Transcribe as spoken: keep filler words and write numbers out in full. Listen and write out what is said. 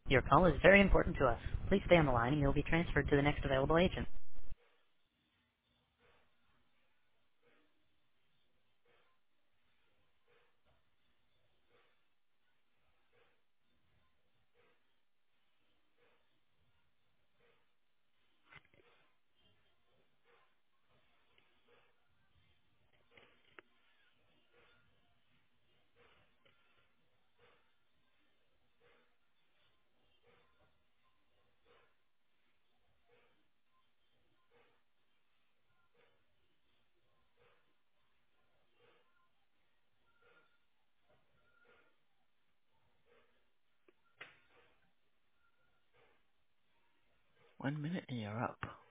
Your call is very important to us. Please stay on the line and you'll be transferred to the next available agent. One minute and you're up.